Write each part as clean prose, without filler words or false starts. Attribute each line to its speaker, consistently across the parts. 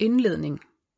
Speaker 1: Indledning.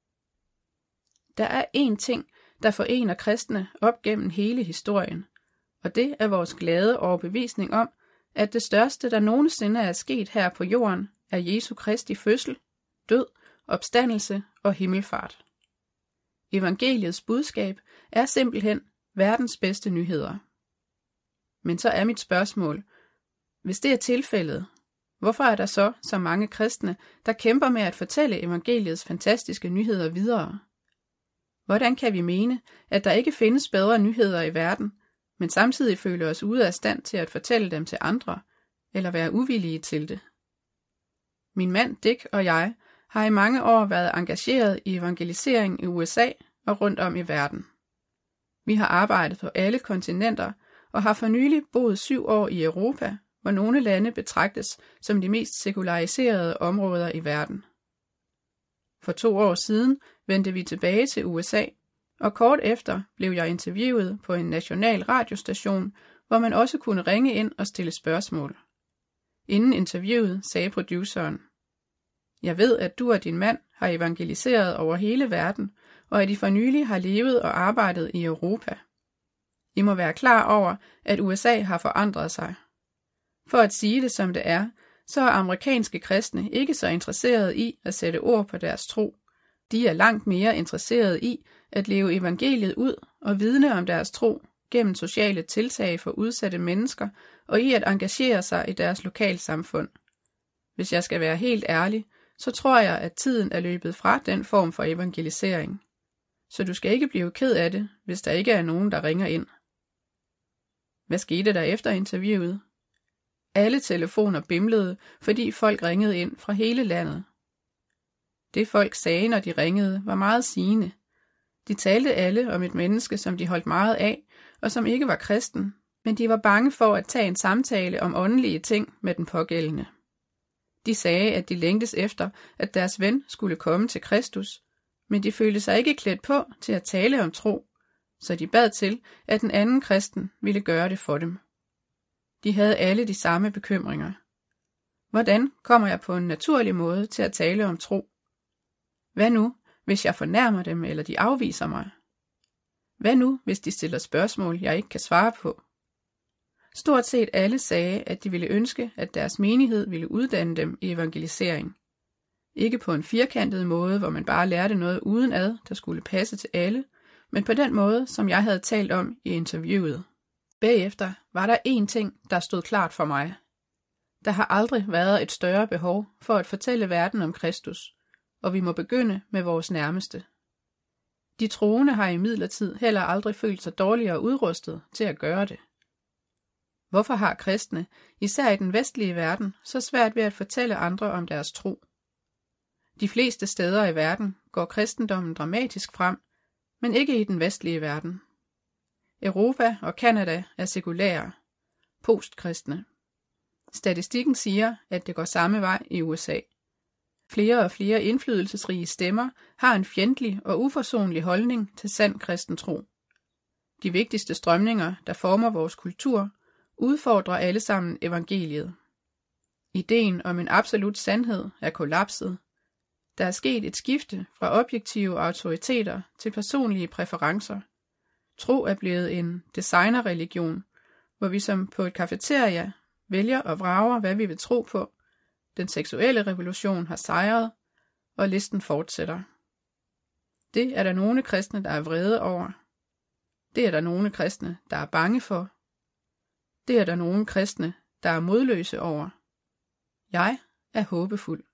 Speaker 1: Der er én ting, der forener kristne op gennem hele historien, og det er vores glade overbevisning om, at det største, der nogensinde er sket her på jorden, er Jesu Kristi fødsel, død, opstandelse og himmelfart. Evangeliets budskab er simpelthen verdens bedste nyheder. Men så er mit spørgsmål, hvis det er tilfældet, hvorfor er der så mange kristne, der kæmper med at fortælle evangeliets fantastiske nyheder videre? Hvordan kan vi mene, at der ikke findes bedre nyheder i verden, men samtidig føle os ude af stand til at fortælle dem til andre, eller være uvillige til det? Min mand Dick og jeg har i mange år været engageret i evangelisering i USA og rundt om i verden. Vi har arbejdet på alle kontinenter og har for nylig boet 7 år i Europa, hvor nogle lande betragtes som de mest sekulariserede områder i verden. For 2 år siden vendte vi tilbage til USA, og kort efter blev jeg interviewet på en national radiostation, hvor man også kunne ringe ind og stille spørgsmål. Inden interviewet sagde produceren: "Jeg ved, at du og din mand har evangeliseret over hele verden, og at I for nylig har levet og arbejdet i Europa. I må være klar over, at USA har forandret sig. For at sige det som det er, så er amerikanske kristne ikke så interesserede i at sætte ord på deres tro. De er langt mere interesserede i at leve evangeliet ud og vidne om deres tro gennem sociale tiltag for udsatte mennesker og i at engagere sig i deres lokalsamfund. Hvis jeg skal være helt ærlig, så tror jeg, at tiden er løbet fra den form for evangelisering. Så du skal ikke blive ked af det, hvis der ikke er nogen, der ringer ind." Hvad skete der efter interviewet? Alle telefoner bimlede, fordi folk ringede ind fra hele landet. Det folk sagde, når de ringede, var meget sigende. De talte alle om et menneske, som de holdt meget af, og som ikke var kristen, men de var bange for at tage en samtale om åndelige ting med den pågældende. De sagde, at de længtes efter, at deres ven skulle komme til Kristus, men de følte sig ikke klædt på til at tale om tro, så de bad til, at den anden kristen ville gøre det for dem. De havde alle de samme bekymringer. Hvordan kommer jeg på en naturlig måde til at tale om tro? Hvad nu, hvis jeg fornærmer dem, eller de afviser mig? Hvad nu, hvis de stiller spørgsmål, jeg ikke kan svare på? Stort set alle sagde, at de ville ønske, at deres menighed ville uddanne dem i evangelisering. Ikke på en firkantet måde, hvor man bare lærte noget udenad, der skulle passe til alle, men på den måde, som jeg havde talt om i interviewet. Bagefter var der én ting, der stod klart for mig. Der har aldrig været et større behov for at fortælle verden om Kristus, og vi må begynde med vores nærmeste. De troende har imidlertid heller aldrig følt sig dårligere udrustet til at gøre det. Hvorfor har kristne, især i den vestlige verden, så svært ved at fortælle andre om deres tro? De fleste steder i verden går kristendommen dramatisk frem, men ikke i den vestlige verden. Europa og Canada er sekulære, postkristne. Statistikken siger, at det går samme vej i USA. Flere og flere indflydelsesrige stemmer har en fjendtlig og uforsonlig holdning til sand kristen tro. De vigtigste strømninger, der former vores kultur, udfordrer alle sammen evangeliet. Ideen om en absolut sandhed er kollapset. Der er sket et skifte fra objektive autoriteter til personlige præferencer. Tro er blevet en designerreligion, hvor vi som på et cafeteria vælger og vrager, hvad vi vil tro på. Den seksuelle revolution har sejret, og listen fortsætter. Det er der nogle kristne, der er vrede over. Det er der nogle kristne, der er bange for. Det er der nogle kristne, der er modløse over. Jeg er håbefuld.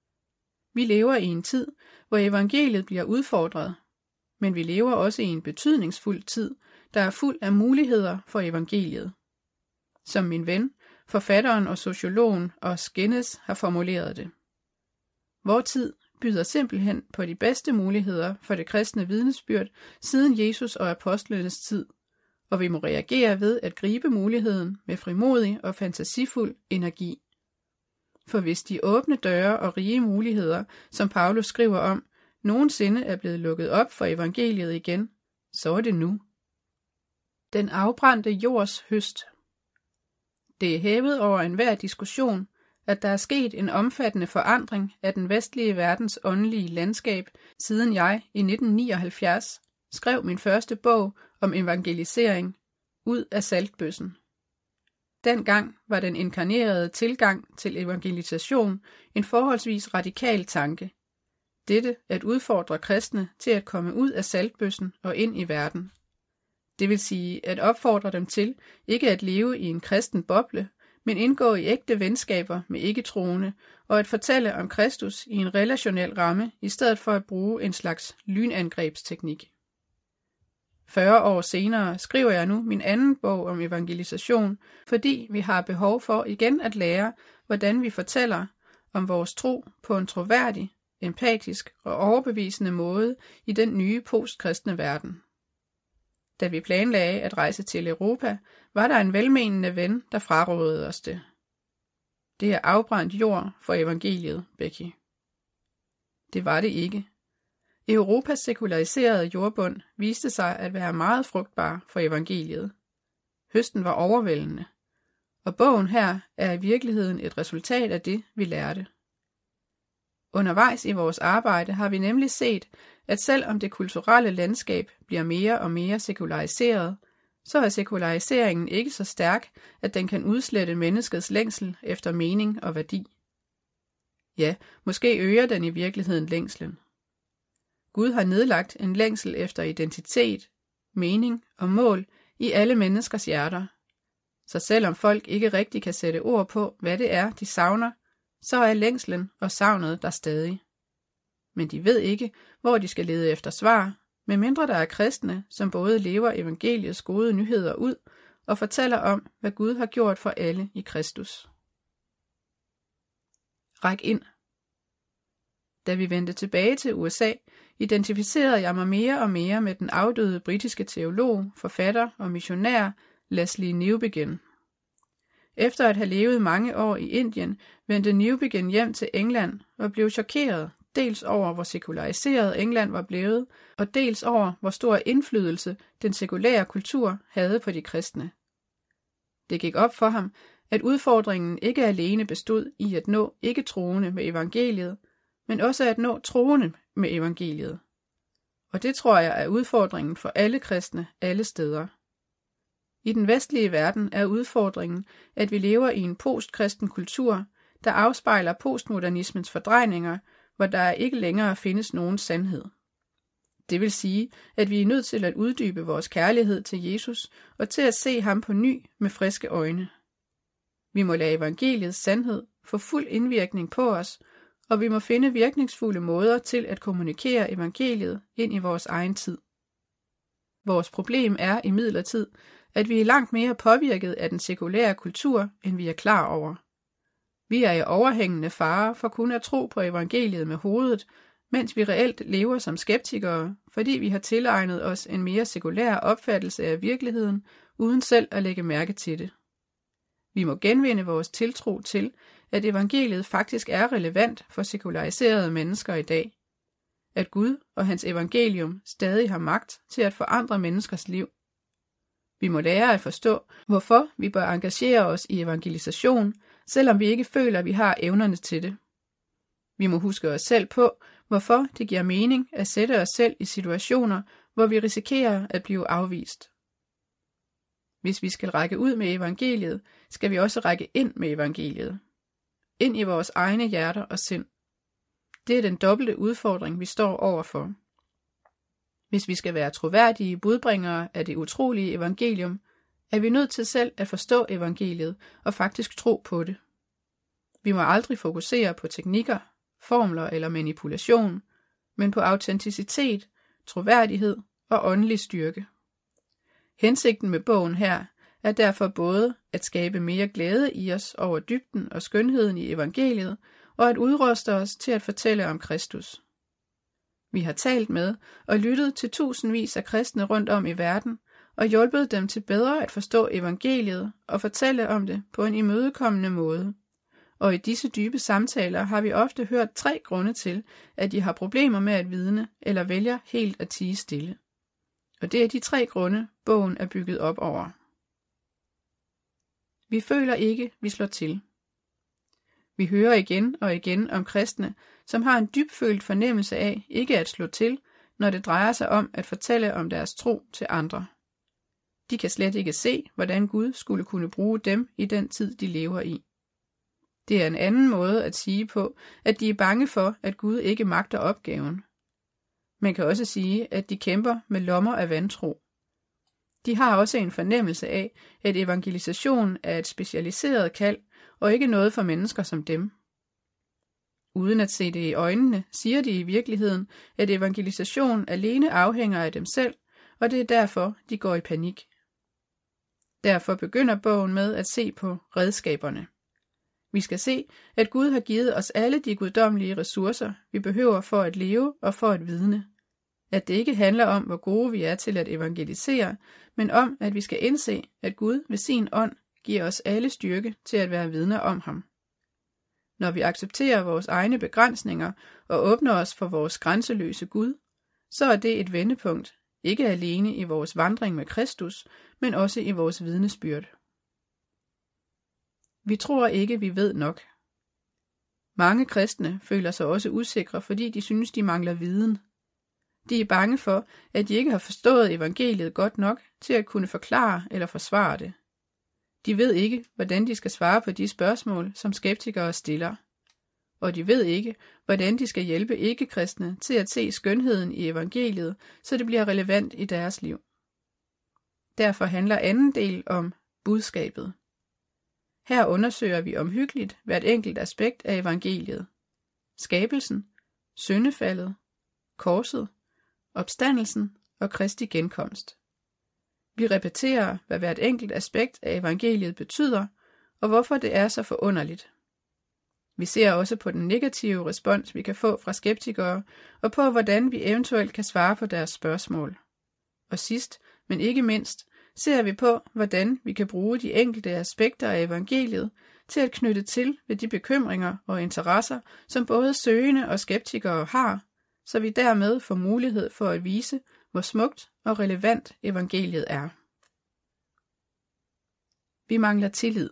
Speaker 1: Vi lever i en tid, hvor evangeliet bliver udfordret, men vi lever også i en betydningsfuld tid, der er fuld af muligheder for evangeliet. Som min ven, forfatteren og sociologen Os Guinness har formuleret det. Vor tid byder simpelthen på de bedste muligheder for det kristne vidnesbyrd siden Jesus og apostlenes tid, og vi må reagere ved at gribe muligheden med frimodig og fantasifuld energi. For hvis de åbne døre og rige muligheder, som Paulus skriver om, nogensinde er blevet lukket op for evangeliet igen, så er det nu. Den afbrændte jords høst. Det er hævet over enhver diskussion, at der er sket en omfattende forandring af den vestlige verdens åndelige landskab, siden jeg i 1979 skrev min første bog om evangelisering, Ud af saltbøssen. Dengang var den inkarnerede tilgang til evangelisation en forholdsvis radikal tanke. Dette at udfordre kristne til at komme ud af saltbøssen og ind i verden. Det vil sige at opfordre dem til ikke at leve i en kristen boble, men indgå i ægte venskaber med ikke-troende og at fortælle om Kristus i en relationel ramme, i stedet for at bruge en slags lynangrebsteknik. 40 år senere skriver jeg nu min anden bog om evangelisation, fordi vi har behov for igen at lære, hvordan vi fortæller om vores tro på en troværdig, empatisk og overbevisende måde i den nye postkristne verden. Da vi planlagde at rejse til Europa, var der en velmenende ven, der frarådede os det. Det er afbrændt jord for evangeliet, Becky. Det var det ikke. Europas sekulariserede jordbund viste sig at være meget frugtbar for evangeliet. Høsten var overvældende, og bogen her er i virkeligheden et resultat af det, vi lærte. Undervejs i vores arbejde har vi nemlig set, at selvom det kulturelle landskab bliver mere og mere sekulariseret, så er sekulariseringen ikke så stærk, at den kan udslette menneskets længsel efter mening og værdi. Ja, måske øger den i virkeligheden længslen. Gud har nedlagt en længsel efter identitet, mening og mål i alle menneskers hjerter. Så selvom folk ikke rigtig kan sætte ord på, hvad det er, de savner, så er længslen og savnet der stadig. Men de ved ikke, hvor de skal lede efter svar, medmindre der er kristne, som både lever evangeliets gode nyheder ud og fortæller om, hvad Gud har gjort for alle i Kristus. Ræk ind. Da vi vendte tilbage til USA, identificerede jeg mig mere og mere med den afdøde britiske teolog, forfatter og missionær Lesslie Newbigin. Efter at have levet mange år i Indien, vendte Newbigin hjem til England og blev chokeret, dels over hvor sekulariseret England var blevet, og dels over hvor stor indflydelse den sekulære kultur havde på de kristne. Det gik op for ham, at udfordringen ikke alene bestod i at nå ikke-troende med evangeliet, men også at nå troende med evangeliet. Og det tror jeg er udfordringen for alle kristne alle steder. I den vestlige verden er udfordringen, at vi lever i en postkristen kultur, der afspejler postmodernismens fordrejninger, hvor der ikke længere findes nogen sandhed. Det vil sige, at vi er nødt til at uddybe vores kærlighed til Jesus og til at se ham på ny med friske øjne. Vi må lade evangeliets sandhed få fuld indvirkning på os, og vi må finde virkningsfulde måder til at kommunikere evangeliet ind i vores egen tid. Vores problem er imidlertid, at vi er langt mere påvirket af den sekulære kultur, end vi er klar over. Vi er i overhængende fare for kun at tro på evangeliet med hovedet, mens vi reelt lever som skeptikere, fordi vi har tilegnet os en mere sekulær opfattelse af virkeligheden, uden selv at lægge mærke til det. Vi må genvinde vores tiltro til, at evangeliet faktisk er relevant for sekulariserede mennesker i dag. At Gud og hans evangelium stadig har magt til at forandre menneskers liv. Vi må lære at forstå, hvorfor vi bør engagere os i evangelisation, selvom vi ikke føler, at vi har evnerne til det. Vi må huske os selv på, hvorfor det giver mening at sætte os selv i situationer, hvor vi risikerer at blive afvist. Hvis vi skal række ud med evangeliet, skal vi også række ind med evangeliet. Ind i vores egne hjerter og sind. Det er den dobbelte udfordring, vi står overfor. Hvis vi skal være troværdige budbringere af det utrolige evangelium, er vi nødt til selv at forstå evangeliet og faktisk tro på det. Vi må aldrig fokusere på teknikker, formler eller manipulation, men på autenticitet, troværdighed og åndelig styrke. Hensigten med bogen her er derfor både at skabe mere glæde i os over dybden og skønheden i evangeliet, og at udruste os til at fortælle om Kristus. Vi har talt med og lyttet til tusindvis af kristne rundt om i verden, og hjulpet dem til bedre at forstå evangeliet og fortælle om det på en imødekommende måde. Og i disse dybe samtaler har vi ofte hørt 3 grunde til, at de har problemer med at vidne eller vælger helt at tie stille. Og det er de 3 grunde, bogen er bygget op over. Vi føler ikke, vi slår til. Vi hører igen og igen om kristne, som har en dybfølt fornemmelse af ikke at slå til, når det drejer sig om at fortælle om deres tro til andre. De kan slet ikke se, hvordan Gud skulle kunne bruge dem i den tid, de lever i. Det er en anden måde at sige på, at de er bange for, at Gud ikke magter opgaven. Man kan også sige, at de kæmper med lommer af vantro. De har også en fornemmelse af, at evangelisation er et specialiseret kald, og ikke noget for mennesker som dem. Uden at se det i øjnene, siger de i virkeligheden, at evangelisation alene afhænger af dem selv, og det er derfor, de går i panik. Derfor begynder bogen med at se på redskaberne. Vi skal se, at Gud har givet os alle de guddommelige ressourcer, vi behøver for at leve og for at vidne. At det ikke handler om, hvor gode vi er til at evangelisere, men om, at vi skal indse, at Gud ved sin ånd giver os alle styrke til at være vidner om ham. Når vi accepterer vores egne begrænsninger og åbner os for vores grænseløse Gud, så er det et vendepunkt, ikke alene i vores vandring med Kristus, men også i vores vidnesbyrd. Vi tror ikke, vi ved nok. Mange kristne føler sig også usikre, fordi de synes, de mangler viden. De er bange for, at de ikke har forstået evangeliet godt nok til at kunne forklare eller forsvare det. De ved ikke, hvordan de skal svare på de spørgsmål, som skeptikere stiller. Og de ved ikke, hvordan de skal hjælpe ikke-kristne til at se skønheden i evangeliet, så det bliver relevant i deres liv. Derfor handler anden del om budskabet. Her undersøger vi omhyggeligt hvert enkelt aspekt af evangeliet. Skabelsen, syndefaldet, korset, opstandelsen og Kristi genkomst. Vi repeterer, hvad hvert enkelt aspekt af evangeliet betyder, og hvorfor det er så forunderligt. Vi ser også på den negative respons, vi kan få fra skeptikere, og på hvordan vi eventuelt kan svare på deres spørgsmål. Og sidst, men ikke mindst, ser vi på, hvordan vi kan bruge de enkelte aspekter af evangeliet til at knytte til ved de bekymringer og interesser, som både søgende og skeptikere har, så vi dermed får mulighed for at vise, hvor smukt og relevant evangeliet er. Vi mangler tillid.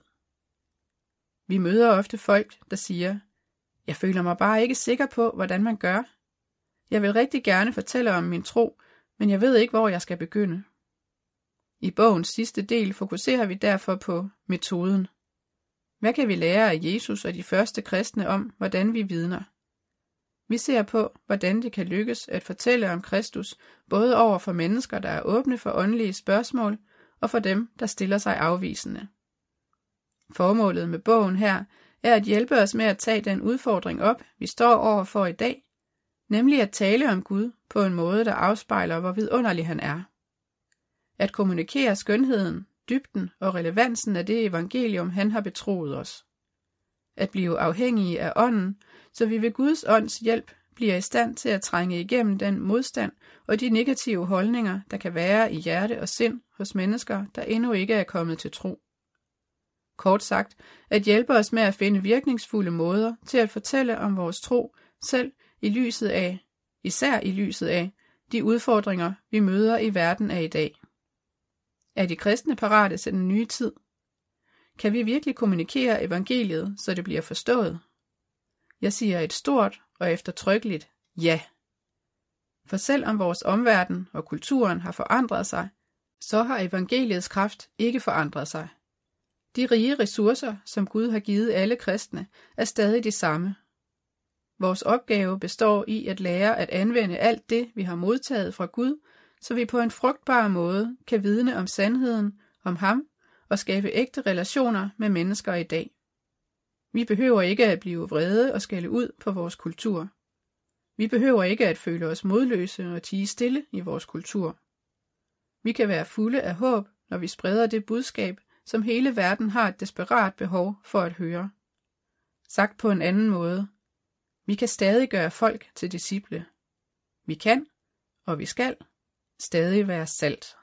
Speaker 1: Vi møder ofte folk, der siger, jeg føler mig bare ikke sikker på, hvordan man gør. Jeg vil rigtig gerne fortælle om min tro, men jeg ved ikke, hvor jeg skal begynde. I bogens sidste del fokuserer vi derfor på metoden. Hvad kan vi lære af Jesus og de første kristne om, hvordan vi vidner? Vi ser på, hvordan det kan lykkes at fortælle om Kristus, både over for mennesker, der er åbne for åndelige spørgsmål, og for dem, der stiller sig afvisende. Formålet med bogen her er at hjælpe os med at tage den udfordring op, vi står over for i dag, nemlig at tale om Gud på en måde, der afspejler, hvor vidunderlig han er. At kommunikere skønheden, dybden og relevansen af det evangelium, han har betroet os. At blive afhængige af ånden, så vi ved Guds ånds hjælp bliver i stand til at trænge igennem den modstand og de negative holdninger, der kan være i hjerte og sind hos mennesker, der endnu ikke er kommet til tro. Kort sagt, at hjælpe os med at finde virkningsfulde måder til at fortælle om vores tro, selv især i lyset af de udfordringer, vi møder i verden af i dag. Er de kristne parate til den nye tid? Kan vi virkelig kommunikere evangeliet, så det bliver forstået? Jeg siger et stort og eftertrykkeligt ja. For selvom vores omverden og kulturen har forandret sig, så har evangeliets kraft ikke forandret sig. De rige ressourcer, som Gud har givet alle kristne, er stadig de samme. Vores opgave består i at lære at anvende alt det, vi har modtaget fra Gud, så vi på en frugtbar måde kan vidne om sandheden, om ham og skabe ægte relationer med mennesker i dag. Vi behøver ikke at blive vrede og skælde ud på vores kultur. Vi behøver ikke at føle os modløse og tie stille i vores kultur. Vi kan være fulde af håb, når vi spreder det budskab, som hele verden har et desperat behov for at høre. Sagt på en anden måde. Vi kan stadig gøre folk til disciple. Vi kan, og vi skal, stadig være salt.